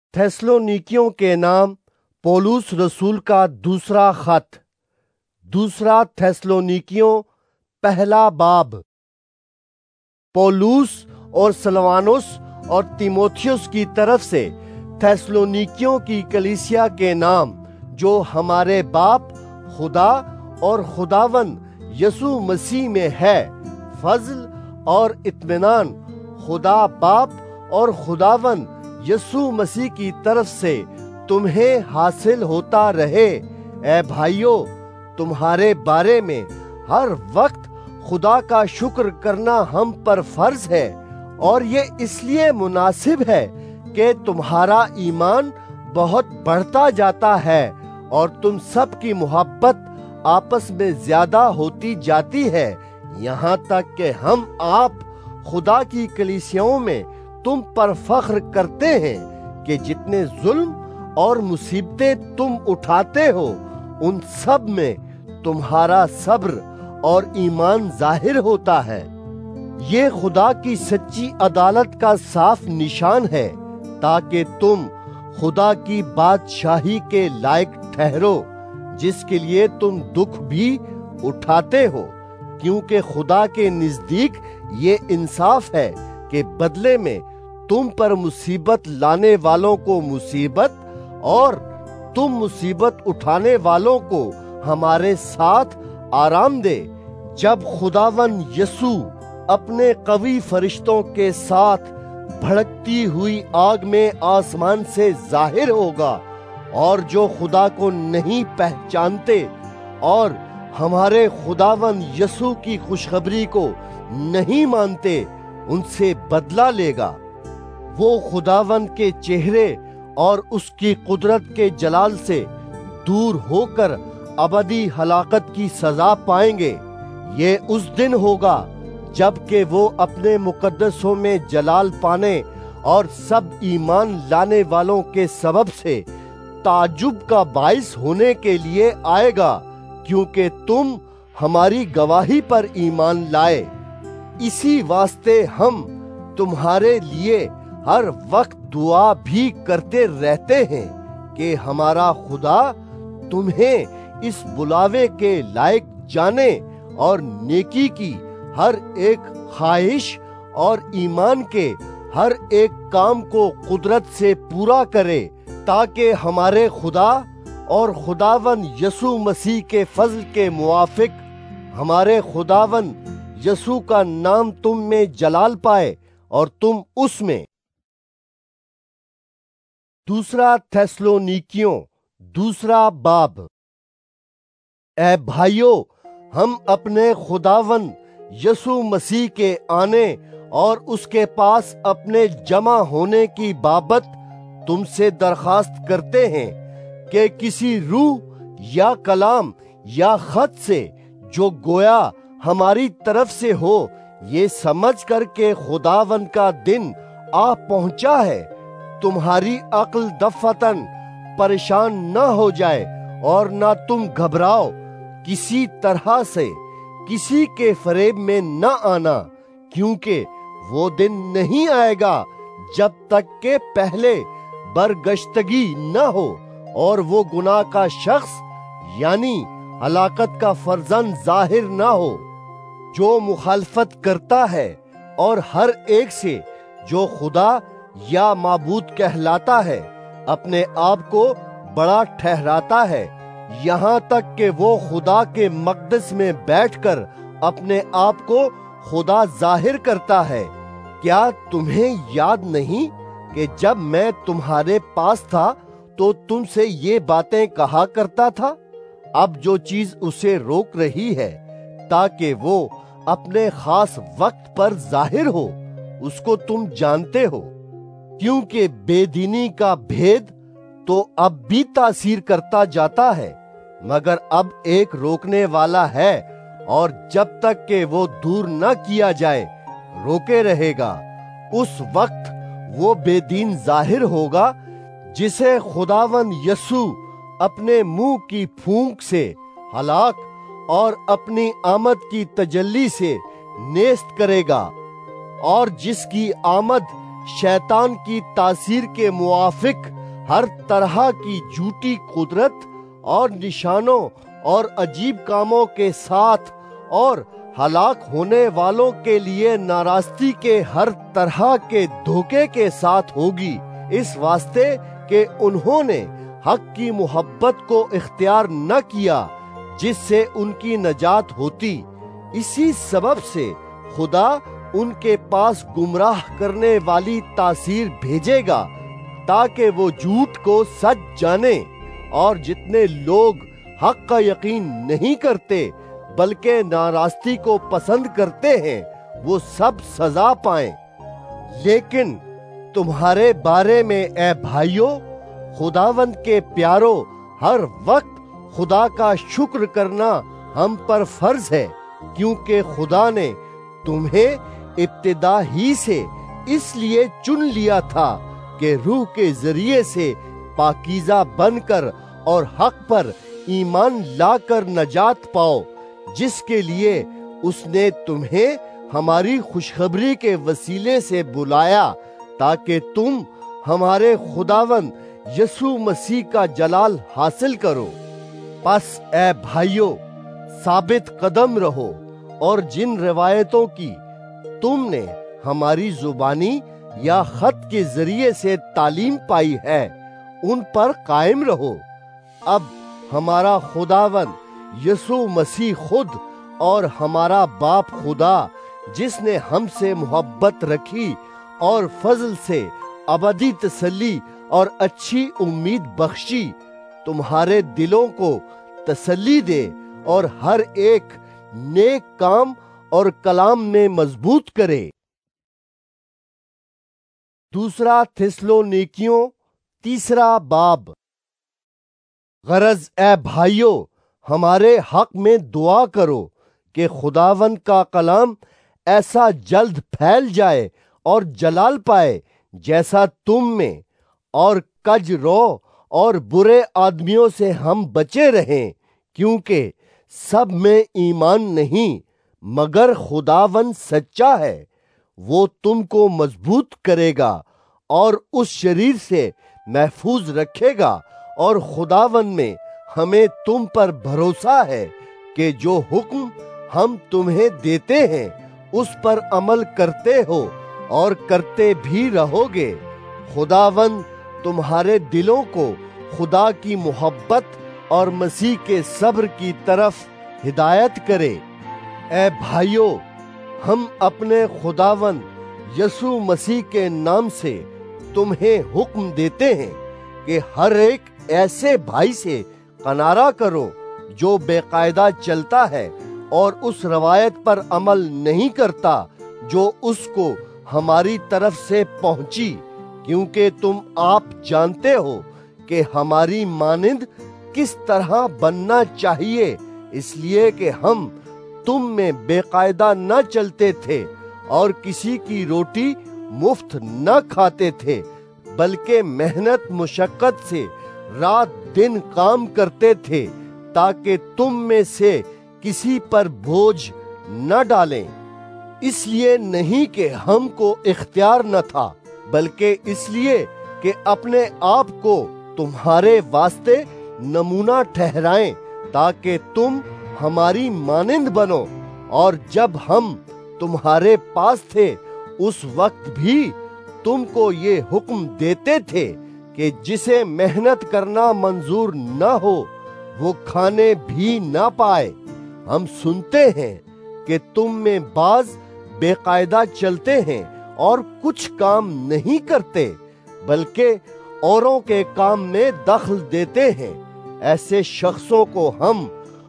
थेसलोनिकियों के नाम पौलुस रसूल का दूसरा खत। दूसरा थेसलोनिकियों पहला बाब। पौलुस और सलवानुस और तीमोथियुस की तरफ से थेसलोनिकियों की कलीसिया के नाम, जो हमारे बाप खुदा और खुदावन यसू मसीह में है, फजल और इत्मीनान खुदा बाप और खुदावन यसू मसीह की तरफ से तुम्हें हासिल होता रहे। ऐ भाइयों, तुम्हारे बारे में हर वक्त खुदा का शुक्र करना हम पर फर्ज है, और ये इसलिए मुनासिब है कि तुम्हारा ईमान बहुत बढ़ता जाता है और तुम सब की मोहब्बत आपस में ज्यादा होती जाती है, यहाँ तक कि हम आप खुदा की कलीसियाओं में तुम पर फख्र करते हैं कि जितने जुल्म और मुसीबतें तुम उठाते हो, उन सब में तुम्हारा सब्र और ईमान जाहिर होता है। ये खुदा की सच्ची अदालत का साफ निशान है, ताकि तुम खुदा की बादशाही के लायक ठहरो, जिसके लिए तुम दुख भी उठाते हो, क्योंकि खुदा के नजदीक ये इंसाफ है कि बदले में तुम पर मुसीबत लाने वालों को मुसीबत और तुम मुसीबत उठाने वालों को हमारे साथ आराम दे, जब खुदावन यसू अपने कवी फरिश्तों के साथ भड़कती हुई आग में आसमान से जाहिर होगा। और जो खुदा को नहीं पहचानते और हमारे खुदावन यसू की खुशखबरी को नहीं मानते, उनसे बदला लेगा। वो खुदावन के चेहरे और उसकी कुदरत के जलाल से दूर होकर अबदी हलाकत की सजा पाएंगे। ये उस दिन होगा जबकि वो अपने मुकद्दसों में जलाल पाने और सब ईमान लाने वालों के सबब से ताजुब का बाइस होने के लिए आएगा, क्योंकि तुम हमारी गवाही पर ईमान लाए। इसी वास्ते हम तुम्हारे लिए हर वक्त दुआ भी करते रहते हैं कि हमारा खुदा तुम्हें इस बुलावे के लायक जाने और नेकी की हर एक ख्वाहिश और ईमान के हर एक काम को कुदरत से पूरा करे, ताकि हमारे खुदा और खुदावन यसू मसीह के फजल के मुआफिक हमारे खुदावन यसू का नाम तुम में जलाल पाए और तुम उसमें। दूसरा थेसलोनिकियों दूसरा बाब। ऐ भाइयों, हम अपने खुदावन यसू मसीह के आने और उसके पास अपने जमा होने की बाबत तुमसे दरखास्त करते हैं कि किसी रूह या कलाम या खत से जो गोया हमारी तरफ से हो, ये समझ कर के खुदावन का दिन आ पहुंचा है, तुम्हारी अक्ल दफतन परेशान न हो जाए और ना तुम घबराओ। किसी तरह से किसी के फरेब में न आना, क्योंकि वो दिन नहीं आएगा जब तक के पहले बरगश्तगी न हो और वो गुनाह का शख्स यानी हलाकत का फर्जंद जाहिर न हो, जो मुखालफत करता है और हर एक से जो खुदा या माबूद कहलाता है अपने आप को बड़ा ठहराता है, यहाँ तक कि वो खुदा के मकदस में बैठकर अपने आप को खुदा जाहिर करता है। क्या तुम्हें याद नहीं कि जब मैं तुम्हारे पास था तो तुमसे ये बातें कहा करता था? अब जो चीज उसे रोक रही है ताकि वो अपने खास वक्त पर जाहिर हो, उसको तुम जानते हो, क्योंकि बेदीनी का भेद तो अब भी तासीर करता जाता है, मगर अब एक रोकने वाला है और जब तक कि वो दूर न किया जाए रोके रहेगा। उस वक्त वो बेदीन जाहिर होगा जिसे खुदावन यसू अपने मुंह की फूंक से हलाक और अपनी आमद की तजल्ली से नेस्त करेगा, और जिसकी आमद शैतान की तासीर के मुआफिक ہر طرح کی جھوٹی قدرت اور نشانوں اور عجیب کاموں کے ساتھ، اور ہلاک ہونے والوں کے لیے ناراستی کے ہر طرح کے دھوکے کے ساتھ ہوگی، اس واسطے کہ انہوں نے حق کی محبت کو اختیار نہ کیا جس سے ان کی نجات ہوتی۔ اسی سبب سے خدا ان کے پاس گمراہ کرنے والی تاثیر بھیجے گا تاکہ وہ جھوٹ کو سچ جانے، اور جتنے لوگ حق کا یقین نہیں کرتے بلکہ ناراستی کو پسند کرتے ہیں وہ سب سزا پائیں۔ لیکن تمہارے بارے میں اے بھائیو، خداوند کے پیارو، ہر وقت خدا کا شکر کرنا ہم پر فرض ہے، کیونکہ خدا نے تمہیں ابتدا ہی سے اس لیے چن لیا تھا کہ روح کے ذریعے سے پاکیزہ بن کر اور حق پر ایمان لا کر نجات پاؤ، جس کے لیے اس نے تمہیں ہماری خوشخبری کے وسیلے سے بلایا تاکہ تم ہمارے خداوند یسوع مسیح کا جلال حاصل کرو۔ پس اے بھائیو، ثابت قدم رہو، اور جن روایتوں کی تم نے ہماری زبانی یا خط کے ذریعے سے تعلیم پائی ہے ان پر قائم رہو۔ اب ہمارا خداوند یسوع مسیح خود اور ہمارا باپ خدا، جس نے ہم سے محبت رکھی اور فضل سے ابدی تسلی اور اچھی امید بخشی، تمہارے دلوں کو تسلی دے اور ہر ایک نیک کام اور کلام میں مضبوط کرے۔ دوسرا تھسلونیکیوں تیسرا باب۔ غرض اے بھائیو، ہمارے حق میں دعا کرو کہ خداوند کا کلام ایسا جلد پھیل جائے اور جلال پائے جیسا تم میں، اور کج رو اور برے آدمیوں سے ہم بچے رہیں، کیونکہ سب میں ایمان نہیں، مگر خداوند سچا ہے، وہ تم کو مضبوط کرے گا اور اس شریر سے محفوظ رکھے گا، اور خداوند میں ہمیں تم پر بھروسہ ہے کہ جو حکم ہم تمہیں دیتے ہیں اس پر عمل کرتے ہو اور کرتے بھی رہو گے۔ خداوند تمہارے دلوں کو خدا کی محبت اور مسیح کے صبر کی طرف ہدایت کرے۔ اے بھائیو، ہم اپنے خداوند یسوع مسیح کے نام سے تمہیں حکم دیتے ہیں کہ ہر ایک ایسے بھائی سے کنارہ کرو جو بے قاعدہ چلتا ہے اور اس روایت پر عمل نہیں کرتا جو اس کو ہماری طرف سے پہنچی، کیونکہ تم آپ جانتے ہو کہ ہماری مانند کس طرح بننا چاہیے، اس لیے کہ ہم تم میں بے قاعدہ نہ چلتے تھے اور کسی کی روٹی مفت نہ کھاتے تھے، بلکہ محنت مشقت سے رات دن کام کرتے تھے تاکہ تم میں سے کسی پر بوجھ نہ ڈالیں۔ اس لیے نہیں کہ ہم کو اختیار نہ تھا، بلکہ اس لیے کہ اپنے آپ کو تمہارے واسطے نمونہ ٹھہرائیں تاکہ تم ہماری مانند بنو۔ اور جب ہم تمہارے پاس تھے اس وقت بھی تم کو یہ حکم دیتے تھے کہ جسے محنت کرنا منظور نہ ہو وہ کھانے بھی نہ پائے۔ ہم سنتے ہیں کہ تم میں بعض بے قاعدہ چلتے ہیں اور کچھ کام نہیں کرتے، بلکہ اوروں کے کام میں دخل دیتے ہیں۔ ایسے شخصوں کو ہم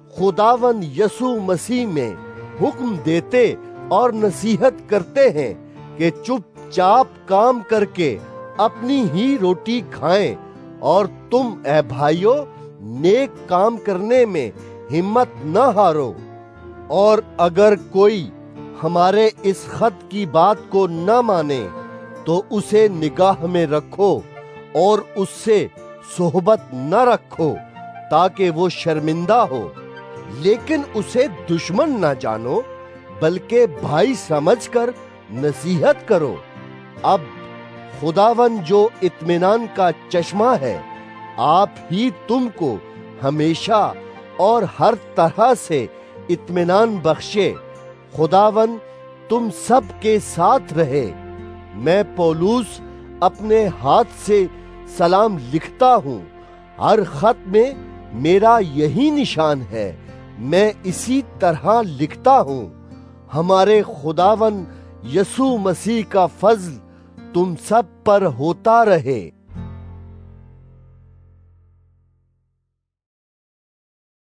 خداوند یسوع مسیح میں حکم دیتے اور نصیحت کرتے ہیں کہ چپ چاپ کام کر کے اپنی ہی روٹی کھائیں، اور تم اے بھائیو نیک کام کرنے میں ہمت نہ ہارو۔ اور اگر کوئی ہمارے اس خط کی بات کو نہ مانے تو اسے نگاہ میں رکھو اور اس سے صحبت نہ رکھو تاکہ وہ شرمندہ ہو، لیکن اسے دشمن نہ جانو بلکہ بھائی سمجھ کر نصیحت کرو۔ اب خداون جو اطمینان کا چشمہ ہے، آپ ہی تم کو ہمیشہ اور ہر طرح سے اطمینان بخشے۔ خداون تم سب کے ساتھ رہے۔ میں پولس اپنے ہاتھ سے سلام لکھتا ہوں۔ ہر خط میں میرا یہی نشان ہے، میں اسی طرح لکھتا ہوں۔ ہمارے خداون یسوع مسیح کا فضل تم سب پر ہوتا رہے۔